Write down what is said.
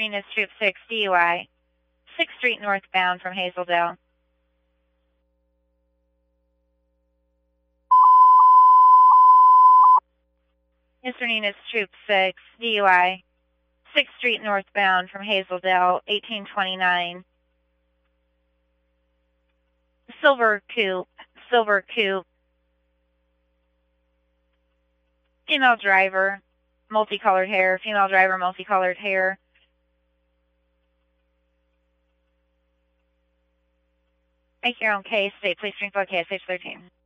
Eastern is Troop 6, DUI. 6th Street northbound from Hazeldale. Eastern is Troop 6, DUI. 6th Street northbound from Hazeldale, 1829. Silver coupe. Female driver, multicolored hair. Make your own case. State Police Springfield, KSH 13.